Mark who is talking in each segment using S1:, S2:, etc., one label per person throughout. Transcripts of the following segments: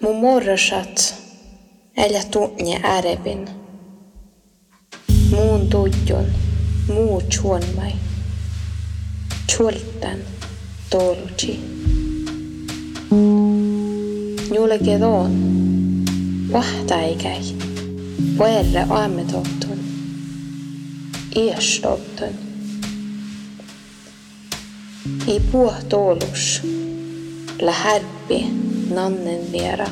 S1: Mun morrasat älä tunne ärevin. Muun tujun, muu chuonmai. Chuoltan toluchi. Juule kedon, vahtaikäi, puerre aametohtun, iästohtun. I puh tolus, la härpi nannen viera.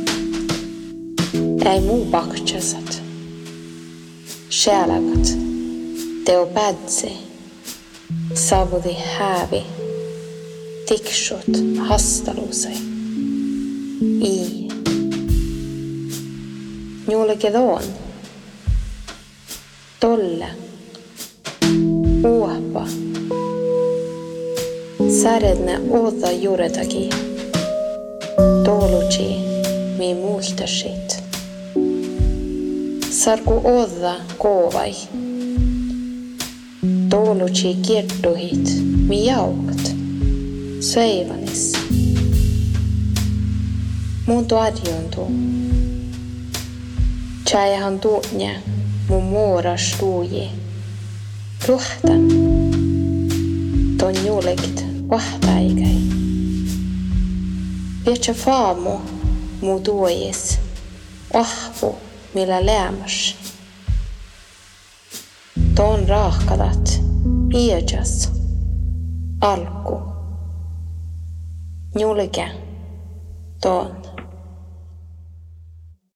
S1: Ei muu paktsasat. Själagat, teo pädsi, savudi häävi, tiksut hastalusai. I. Juule kedon. Tolle. Uopa. Säredne oda juuretagi. Toluchi mi muultasit. Sarku oda koovai. Toluchi kiertuhit mi jaukat. Söivanis. Muuntu arjontuu. Tjäjähän tuunne mun muoras tuuji. Ruhtan. Ton juulekit vahtaikäi. Vietsä faamu mu tuojis. Ahpu millä läämäs. Ton raahkadat. Iäjas. Alku. Julke. Ton.